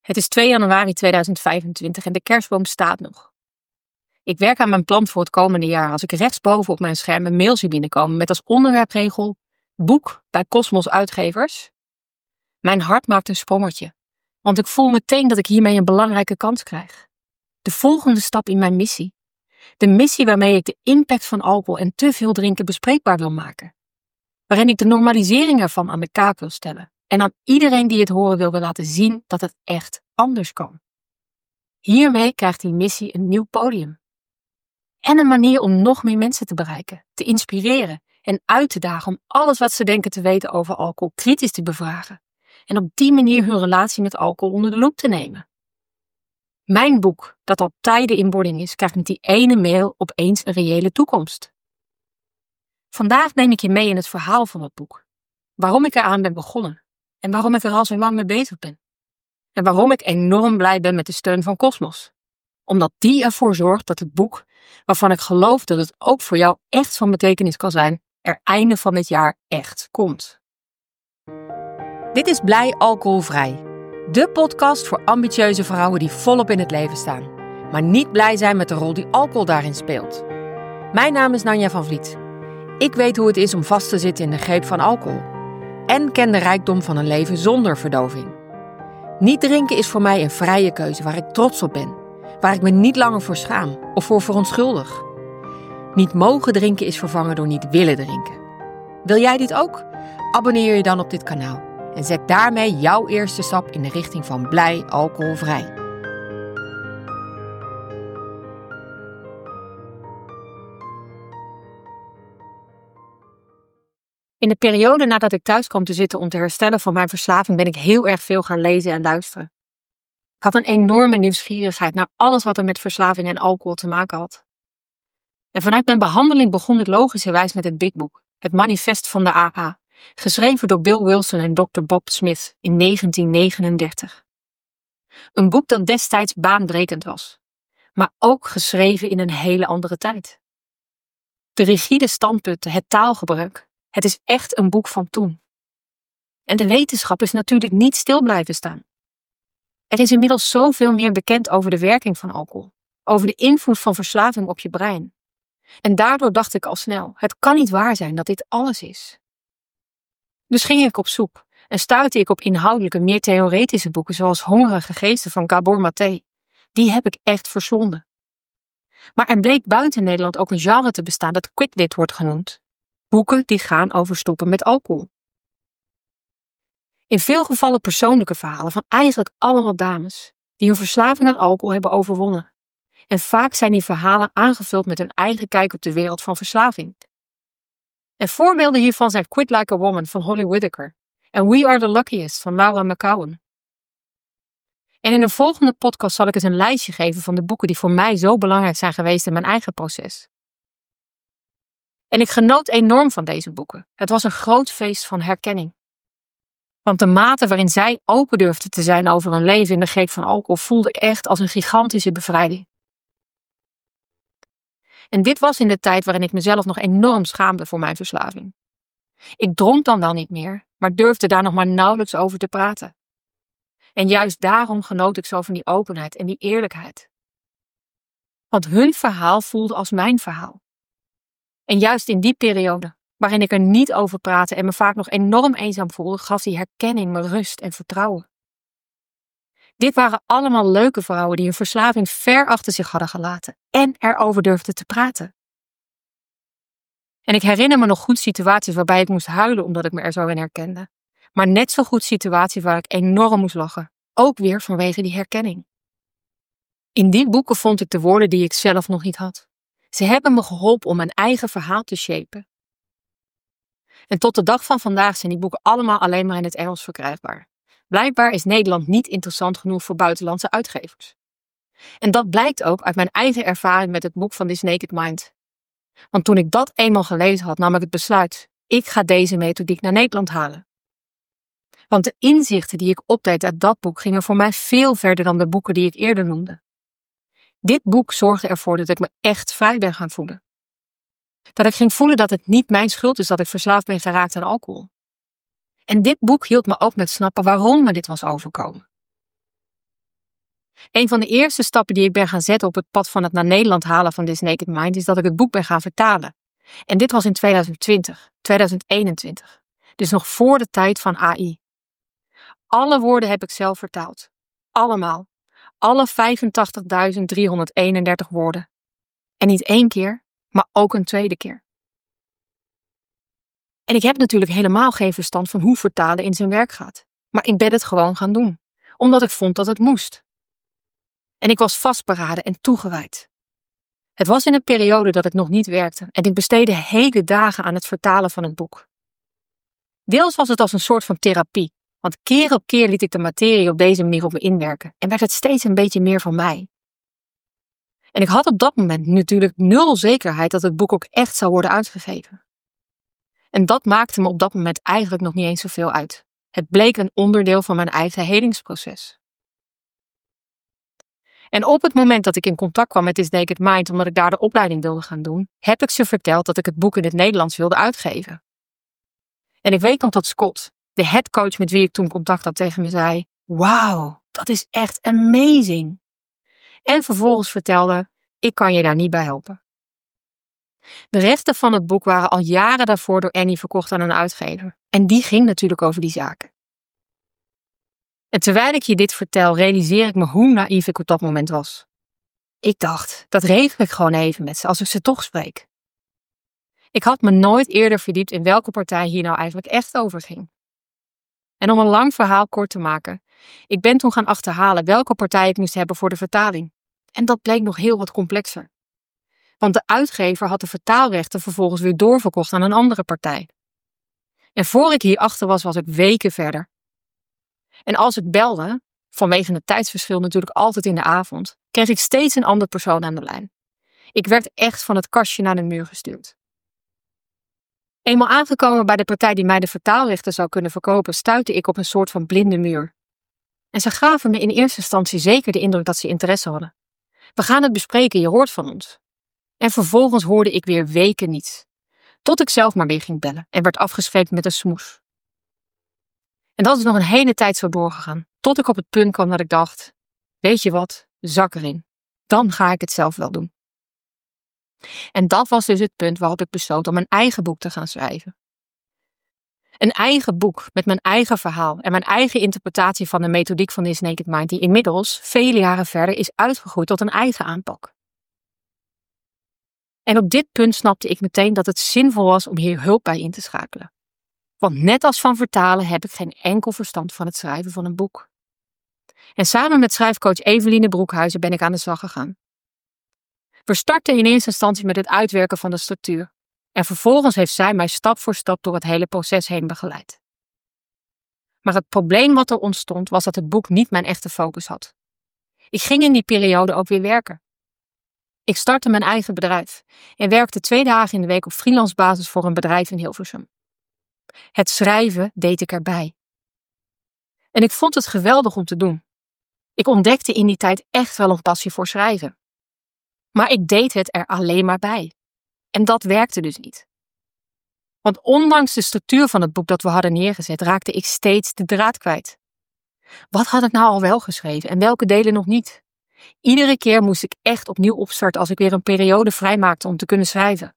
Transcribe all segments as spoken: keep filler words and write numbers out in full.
Het is twee januari tweeduizend vijfentwintig en de kerstboom staat nog. Ik werk aan mijn plan voor het komende jaar als ik rechtsboven op mijn scherm een mail zie binnenkomen met als onderwerpregel boek bij Cosmos Uitgevers. Mijn hart maakt een sprongetje, want ik voel meteen dat ik hiermee een belangrijke kans krijg. De volgende stap in mijn missie. De missie waarmee ik de impact van alcohol en te veel drinken bespreekbaar wil maken. Waarin ik de normalisering ervan aan de kaak wil stellen. En aan iedereen die het horen wil, wil laten zien dat het echt anders kan. Hiermee krijgt die missie een nieuw podium. En een manier om nog meer mensen te bereiken, te inspireren en uit te dagen om alles wat ze denken te weten over alcohol kritisch te bevragen. En op die manier hun relatie met alcohol onder de loep te nemen. Mijn boek, dat al tijden in wording is, krijgt met die ene mail opeens een reële toekomst. Vandaag neem ik je mee in het verhaal van het boek. Waarom ik eraan ben begonnen. En waarom ik er al zo lang mee bezig ben. En waarom ik enorm blij ben met de steun van Cosmos. Omdat die ervoor zorgt dat het boek, waarvan ik geloof dat het ook voor jou echt van betekenis kan zijn, er einde van dit jaar echt komt. Dit is Blij Alcoholvrij. De podcast voor ambitieuze vrouwen die volop in het leven staan. Maar niet blij zijn met de rol die alcohol daarin speelt. Mijn naam is Nanja van Vliet. Ik weet hoe het is om vast te zitten in de greep van alcohol. En ken de rijkdom van een leven zonder verdoving. Niet drinken is voor mij een vrije keuze waar ik trots op ben. Waar ik me niet langer voor schaam of voor verontschuldig. Niet mogen drinken is vervangen door niet willen drinken. Wil jij dit ook? Abonneer je dan op dit kanaal. En zet daarmee jouw eerste stap in de richting van blij alcoholvrij. In de periode nadat ik thuis kwam te zitten om te herstellen van mijn verslaving ben ik heel erg veel gaan lezen en luisteren. Ik had een enorme nieuwsgierigheid naar alles wat er met verslaving en alcohol te maken had. En vanuit mijn behandeling begon ik logischerwijs met het Big Book, het manifest van de A A, geschreven door Bill Wilson en dokter Bob Smith in negentien negenendertig. Een boek dat destijds baanbrekend was, maar ook geschreven in een hele andere tijd. De rigide standpunten, het taalgebruik, het is echt een boek van toen. En de wetenschap is natuurlijk niet stil blijven staan. Er is inmiddels zoveel meer bekend over de werking van alcohol, over de invloed van verslaving op je brein. En daardoor dacht ik al snel, het kan niet waar zijn dat dit alles is. Dus ging ik op zoek en stuitte ik op inhoudelijke, meer theoretische boeken zoals Hongerige Geesten van Gabor Maté. Die heb ik echt verslonden. Maar er bleek buiten Nederland ook een genre te bestaan dat quit-lit wordt genoemd. Boeken die gaan over stoppen met alcohol. In veel gevallen persoonlijke verhalen van eigenlijk allemaal dames die hun verslaving aan alcohol hebben overwonnen. En vaak zijn die verhalen aangevuld met hun eigen kijk op de wereld van verslaving. En voorbeelden hiervan zijn Quit Like a Woman van Holly Whitaker en We Are the Luckiest van Laura McKowen. En in de volgende podcast zal ik eens een lijstje geven van de boeken die voor mij zo belangrijk zijn geweest in mijn eigen proces. En ik genoot enorm van deze boeken. Het was een groot feest van herkenning. Want de mate waarin zij open durfden te zijn over een leven in de greep van alcohol voelde ik echt als een gigantische bevrijding. En dit was in de tijd waarin ik mezelf nog enorm schaamde voor mijn verslaving. Ik dronk dan wel niet meer, maar durfde daar nog maar nauwelijks over te praten. En juist daarom genoot ik zo van die openheid en die eerlijkheid. Want hun verhaal voelde als mijn verhaal. En juist in die periode, waarin ik er niet over praatte en me vaak nog enorm eenzaam voelde, gaf die herkenning me rust en vertrouwen. Dit waren allemaal leuke vrouwen die hun verslaving ver achter zich hadden gelaten en erover durfden te praten. En ik herinner me nog goed situaties waarbij ik moest huilen omdat ik me er zo in herkende. Maar net zo goed situaties waar ik enorm moest lachen, ook weer vanwege die herkenning. In die boeken vond ik de woorden die ik zelf nog niet had. Ze hebben me geholpen om mijn eigen verhaal te shapen. En tot de dag van vandaag zijn die boeken allemaal alleen maar in het Engels verkrijgbaar. Blijkbaar is Nederland niet interessant genoeg voor buitenlandse uitgevers. En dat blijkt ook uit mijn eigen ervaring met het boek van This Naked Mind. Want toen ik dat eenmaal gelezen had, nam ik het besluit, ik ga deze methodiek naar Nederland halen. Want de inzichten die ik opdeed uit dat boek gingen voor mij veel verder dan de boeken die ik eerder noemde. Dit boek zorgde ervoor dat ik me echt vrij ben gaan voelen. Dat ik ging voelen dat het niet mijn schuld is dat ik verslaafd ben geraakt aan alcohol. En dit boek hielp me ook met snappen waarom me dit was overkomen. Een van de eerste stappen die ik ben gaan zetten op het pad van het naar Nederland halen van This Naked Mind is dat ik het boek ben gaan vertalen. En dit was in twintig twintig, twintig eenentwintig. Dus nog voor de tijd van A I. Alle woorden heb ik zelf vertaald. Allemaal. Alle vijfentachtigduizend driehonderdeenendertig woorden. En niet één keer, maar ook een tweede keer. En ik heb natuurlijk helemaal geen verstand van hoe vertalen in zijn werk gaat. Maar ik ben het gewoon gaan doen. Omdat ik vond dat het moest. En ik was vastberaden en toegewijd. Het was in een periode dat ik nog niet werkte en ik besteedde hele dagen aan het vertalen van het boek. Deels was het als een soort van therapie, want keer op keer liet ik de materie op deze manier op me inwerken en werd het steeds een beetje meer van mij. En ik had op dat moment natuurlijk nul zekerheid dat het boek ook echt zou worden uitgegeven. En dat maakte me op dat moment eigenlijk nog niet eens zoveel uit. Het bleek een onderdeel van mijn eigen helingsproces. En op het moment dat ik in contact kwam met This Naked Mind, omdat ik daar de opleiding wilde gaan doen, heb ik ze verteld dat ik het boek in het Nederlands wilde uitgeven. En ik weet nog dat Scott, de headcoach met wie ik toen contact had, tegen me zei: "Wauw, dat is echt amazing." En vervolgens vertelde: "Ik kan je daar niet bij helpen." De rechten van het boek waren al jaren daarvoor door Annie verkocht aan een uitgever. En die ging natuurlijk over die zaken. En terwijl ik je dit vertel, realiseer ik me hoe naïef ik op dat moment was. Ik dacht, dat regel ik gewoon even met ze als ik ze toch spreek. Ik had me nooit eerder verdiept in welke partij hier nou eigenlijk echt over ging. En om een lang verhaal kort te maken, ik ben toen gaan achterhalen welke partij ik moest hebben voor de vertaling. En dat bleek nog heel wat complexer. Want de uitgever had de vertaalrechten vervolgens weer doorverkocht aan een andere partij. En voor ik hierachter was, was ik weken verder. En als ik belde, vanwege het tijdsverschil natuurlijk altijd in de avond, kreeg ik steeds een andere persoon aan de lijn. Ik werd echt van het kastje naar de muur gestuurd. Eenmaal aangekomen bij de partij die mij de vertaalrechten zou kunnen verkopen, stuitte ik op een soort van blinde muur. En ze gaven me in eerste instantie zeker de indruk dat ze interesse hadden. We gaan het bespreken, je hoort van ons. En vervolgens hoorde ik weer weken niets. Tot ik zelf maar weer ging bellen en werd afgeschreven met een smoes. En dat is nog een hele tijd zo doorgegaan. Tot ik op het punt kwam dat ik dacht: weet je wat, zak erin. Dan ga ik het zelf wel doen. En dat was dus het punt waarop ik besloot om mijn eigen boek te gaan schrijven. Een eigen boek met mijn eigen verhaal en mijn eigen interpretatie van de methodiek van This Naked Mind, die inmiddels, vele jaren verder, is uitgegroeid tot een eigen aanpak. En op dit punt snapte ik meteen dat het zinvol was om hier hulp bij in te schakelen. Want net als van vertalen heb ik geen enkel verstand van het schrijven van een boek. En samen met schrijfcoach Eveline Broekhuizen ben ik aan de slag gegaan. We startten in eerste instantie met het uitwerken van de structuur. En vervolgens heeft zij mij stap voor stap door het hele proces heen begeleid. Maar het probleem wat er ontstond was dat het boek niet mijn echte focus had. Ik ging in die periode ook weer werken. Ik startte mijn eigen bedrijf en werkte twee dagen in de week op freelance basis voor een bedrijf in Hilversum. Het schrijven deed ik erbij. En ik vond het geweldig om te doen. Ik ontdekte in die tijd echt wel een passie voor schrijven. Maar ik deed het er alleen maar bij. En dat werkte dus niet. Want ondanks de structuur van het boek dat we hadden neergezet, raakte ik steeds de draad kwijt. Wat had ik nou al wel geschreven en welke delen nog niet? Iedere keer moest ik echt opnieuw opstarten als ik weer een periode vrijmaakte om te kunnen schrijven.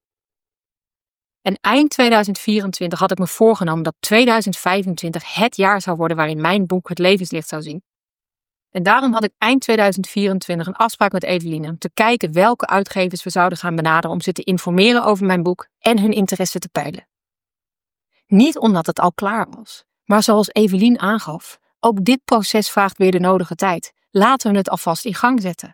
En eind tweeduizend vierentwintig had ik me voorgenomen dat tweeduizend vijfentwintig het jaar zou worden waarin mijn boek het levenslicht zou zien. En daarom had ik eind tweeduizend vierentwintig een afspraak met Eveline om te kijken welke uitgevers we zouden gaan benaderen om ze te informeren over mijn boek en hun interesse te peilen. Niet omdat het al klaar was, maar zoals Eveline aangaf, ook dit proces vraagt weer de nodige tijd. Laten we het alvast in gang zetten.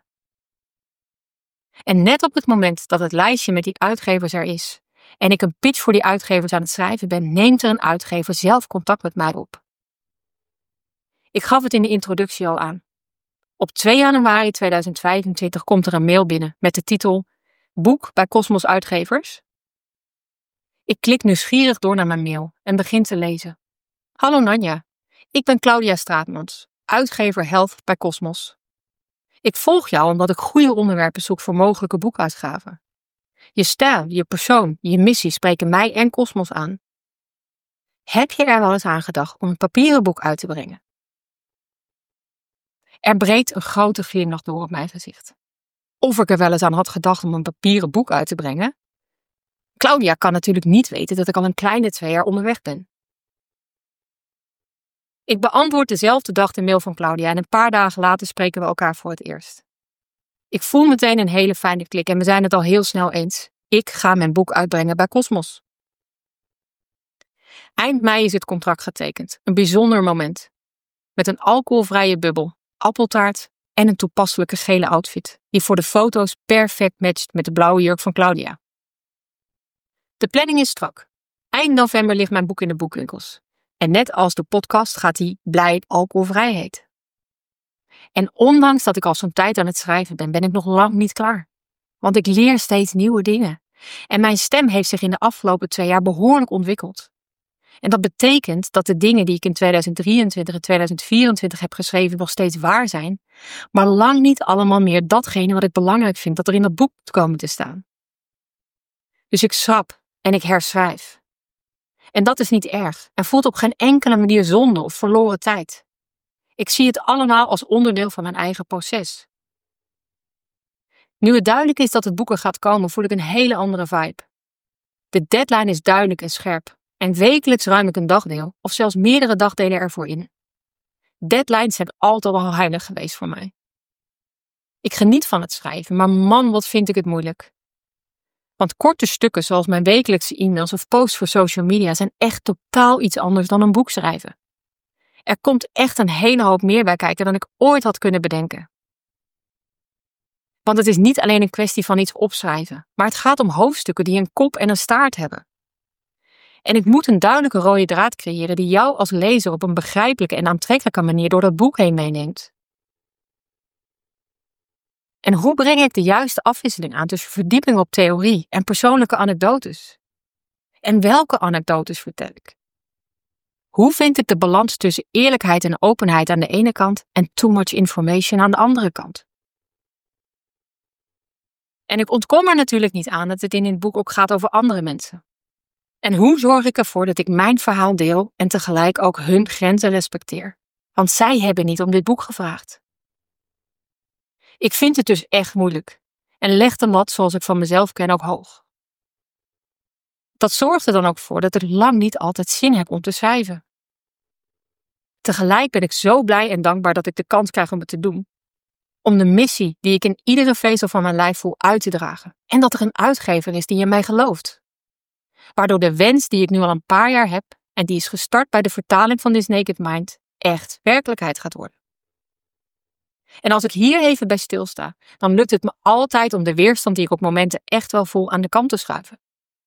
En net op het moment dat het lijstje met die uitgevers er is en ik een pitch voor die uitgevers aan het schrijven ben, neemt er een uitgever zelf contact met mij op. Ik gaf het in de introductie al aan. Op twee januari tweeduizend vijfentwintig komt er een mail binnen met de titel Boek bij Cosmos Uitgevers. Ik klik nieuwsgierig door naar mijn mail en begin te lezen. Hallo Nanja, ik ben Claudia Straatmans, uitgever Health bij Cosmos. Ik volg jou omdat ik goede onderwerpen zoek voor mogelijke boekuitgaven. Je stijl, je persoon, je missie spreken mij en Cosmos aan. Heb je er wel eens aan gedacht om een papieren boek uit te brengen? Er breekt een grote glimlach door op mijn gezicht. Of ik er wel eens aan had gedacht om een papieren boek uit te brengen. Claudia kan natuurlijk niet weten dat ik al een kleine twee jaar onderweg ben. Ik beantwoord dezelfde dag de mail van Claudia en een paar dagen later spreken we elkaar voor het eerst. Ik voel meteen een hele fijne klik en we zijn het al heel snel eens. Ik ga mijn boek uitbrengen bij Cosmos. Eind mei is het contract getekend. Een bijzonder moment. Met een alcoholvrije bubbel, appeltaart en een toepasselijke gele outfit, die voor de foto's perfect matcht met de blauwe jurk van Claudia. De planning is strak. Eind november ligt mijn boek in de boekwinkels. En net als de podcast gaat die Blij alcoholvrij heet. En ondanks dat ik al zo'n tijd aan het schrijven ben, ben ik nog lang niet klaar. Want ik leer steeds nieuwe dingen. En mijn stem heeft zich in de afgelopen twee jaar behoorlijk ontwikkeld. En dat betekent dat de dingen die ik in tweeduizend drieëntwintig en tweeduizend vierentwintig heb geschreven nog steeds waar zijn, maar lang niet allemaal meer datgene wat ik belangrijk vind dat er in dat boek moet komen te staan. Dus ik schrap en ik herschrijf. En dat is niet erg en voelt op geen enkele manier zonde of verloren tijd. Ik zie het allemaal als onderdeel van mijn eigen proces. Nu het duidelijk is dat het boek er gaat komen, voel ik een hele andere vibe. De deadline is duidelijk en scherp. En wekelijks ruim ik een dagdeel of zelfs meerdere dagdelen ervoor in. Deadlines zijn altijd al heilig geweest voor mij. Ik geniet van het schrijven, maar man, wat vind ik het moeilijk. Want korte stukken zoals mijn wekelijkse e-mails of posts voor social media zijn echt totaal iets anders dan een boek schrijven. Er komt echt een hele hoop meer bij kijken dan ik ooit had kunnen bedenken. Want het is niet alleen een kwestie van iets opschrijven, maar het gaat om hoofdstukken die een kop en een staart hebben. En ik moet een duidelijke rode draad creëren die jou als lezer op een begrijpelijke en aantrekkelijke manier door dat boek heen meeneemt. En hoe breng ik de juiste afwisseling aan tussen verdieping op theorie en persoonlijke anekdotes? En welke anekdotes vertel ik? Hoe vind ik de balans tussen eerlijkheid en openheid aan de ene kant en too much information aan de andere kant? En ik ontkom er natuurlijk niet aan dat het in het boek ook gaat over andere mensen. En hoe zorg ik ervoor dat ik mijn verhaal deel en tegelijk ook hun grenzen respecteer? Want zij hebben niet om dit boek gevraagd. Ik vind het dus echt moeilijk en leg de lat zoals ik van mezelf ken ook hoog. Dat zorgt er dan ook voor dat ik lang niet altijd zin heb om te schrijven. Tegelijk ben ik zo blij en dankbaar dat ik de kans krijg om het te doen. Om de missie die ik in iedere vezel van mijn lijf voel uit te dragen. En dat er een uitgever is die in mij gelooft. Waardoor de wens die ik nu al een paar jaar heb en die is gestart bij de vertaling van This Naked Mind echt werkelijkheid gaat worden. En als ik hier even bij stilsta, dan lukt het me altijd om de weerstand die ik op momenten echt wel voel aan de kant te schuiven.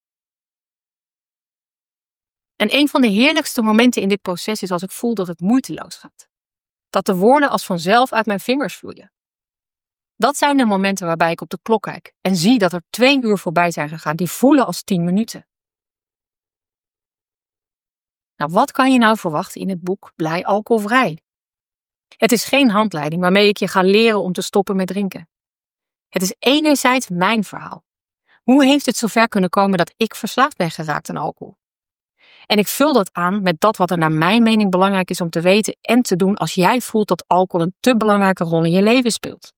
En een van de heerlijkste momenten in dit proces is als ik voel dat het moeiteloos gaat. Dat de woorden als vanzelf uit mijn vingers vloeien. Dat zijn de momenten waarbij ik op de klok kijk en zie dat er twee uur voorbij zijn gegaan die voelen als tien minuten. Nou, wat kan je nou verwachten in het boek Blij alcoholvrij? Het is geen handleiding waarmee ik je ga leren om te stoppen met drinken. Het is enerzijds mijn verhaal. Hoe heeft het zover kunnen komen dat ik verslaafd ben geraakt aan alcohol? En ik vul dat aan met dat wat er naar mijn mening belangrijk is om te weten en te doen als jij voelt dat alcohol een te belangrijke rol in je leven speelt.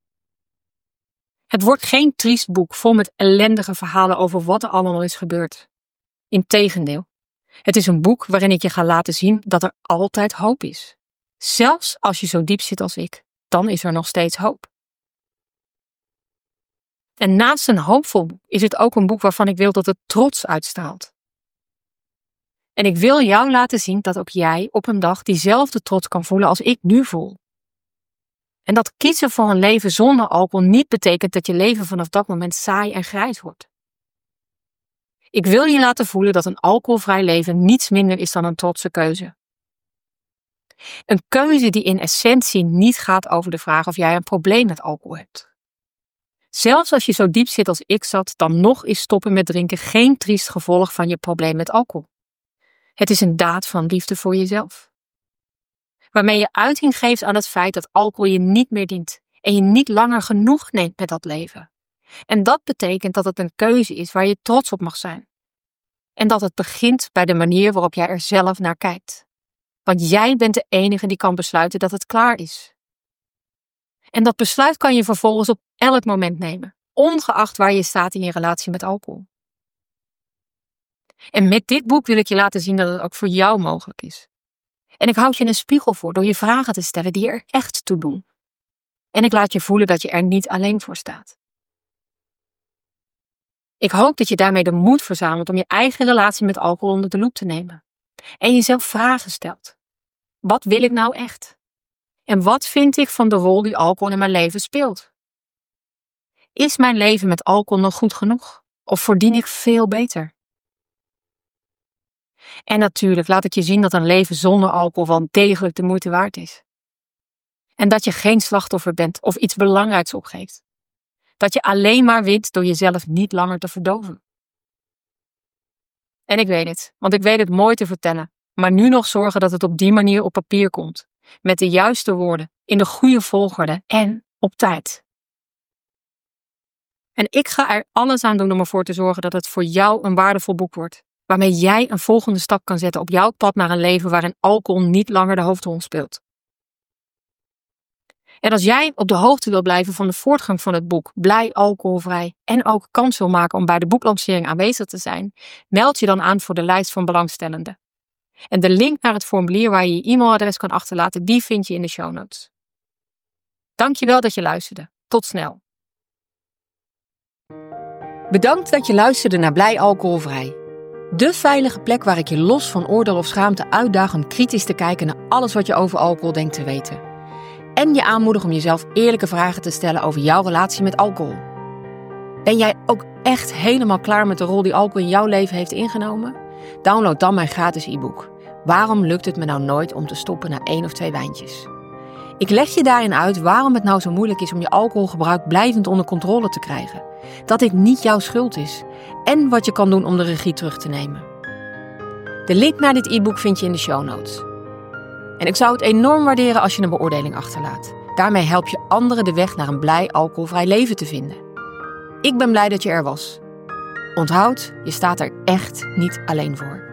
Het wordt geen triest boek vol met ellendige verhalen over wat er allemaal is gebeurd. Integendeel, het is een boek waarin ik je ga laten zien dat er altijd hoop is. Zelfs als je zo diep zit als ik, dan is er nog steeds hoop. En naast een hoopvol boek is het ook een boek waarvan ik wil dat het trots uitstraalt. En ik wil jou laten zien dat ook jij op een dag diezelfde trots kan voelen als ik nu voel. En dat kiezen voor een leven zonder alcohol niet betekent dat je leven vanaf dat moment saai en grijs wordt. Ik wil je laten voelen dat een alcoholvrij leven niets minder is dan een trotse keuze. Een keuze die in essentie niet gaat over de vraag of jij een probleem met alcohol hebt. Zelfs als je zo diep zit als ik zat, dan nog is stoppen met drinken geen triest gevolg van je probleem met alcohol. Het is een daad van liefde voor jezelf. Waarmee je uiting geeft aan het feit dat alcohol je niet meer dient en je niet langer genoeg neemt met dat leven. En dat betekent dat het een keuze is waar je trots op mag zijn. En dat het begint bij de manier waarop jij er zelf naar kijkt. Want jij bent de enige die kan besluiten dat het klaar is. En dat besluit kan je vervolgens op elk moment nemen, ongeacht waar je staat in je relatie met alcohol. En met dit boek wil ik je laten zien dat het ook voor jou mogelijk is. En ik houd je een spiegel voor door je vragen te stellen die er echt toe doen. En ik laat je voelen dat je er niet alleen voor staat. Ik hoop dat je daarmee de moed verzamelt om je eigen relatie met alcohol onder de loep te nemen. En jezelf vragen stelt. Wat wil ik nou echt? En wat vind ik van de rol die alcohol in mijn leven speelt? Is mijn leven met alcohol nog goed genoeg? Of verdien ik veel beter? En natuurlijk laat ik je zien dat een leven zonder alcohol wel degelijk de moeite waard is. En dat je geen slachtoffer bent of iets belangrijks opgeeft. Dat je alleen maar wint door jezelf niet langer te verdoven. En ik weet het, want ik weet het mooi te vertellen, maar nu nog zorgen dat het op die manier op papier komt. Met de juiste woorden, in de goede volgorde en op tijd. En ik ga er alles aan doen om ervoor te zorgen dat het voor jou een waardevol boek wordt. Waarmee jij een volgende stap kan zetten op jouw pad naar een leven waarin alcohol niet langer de hoofdrol speelt. En als jij op de hoogte wil blijven van de voortgang van het boek Blij alcoholvrij en ook kans wil maken om bij de boeklancering aanwezig te zijn, meld je dan aan voor de lijst van belangstellenden. En de link naar het formulier waar je je e-mailadres kan achterlaten, die vind je in de show notes. Dankjewel dat je luisterde. Tot snel. Bedankt dat je luisterde naar Blij alcoholvrij. De veilige plek waar ik je los van oordeel of schaamte uitdaag om kritisch te kijken naar alles wat je over alcohol denkt te weten. En je aanmoedig om jezelf eerlijke vragen te stellen over jouw relatie met alcohol. Ben jij ook echt helemaal klaar met de rol die alcohol in jouw leven heeft ingenomen? Download dan mijn gratis e-book. Waarom lukt het me nou nooit om te stoppen na één of twee wijntjes? Ik leg je daarin uit waarom het nou zo moeilijk is om je alcoholgebruik blijvend onder controle te krijgen. Dat dit niet jouw schuld is. En wat je kan doen om de regie terug te nemen. De link naar dit e-book vind je in de show notes. En ik zou het enorm waarderen als je een beoordeling achterlaat. Daarmee help je anderen de weg naar een blij alcoholvrij leven te vinden. Ik ben blij dat je er was. Onthoud, je staat er echt niet alleen voor.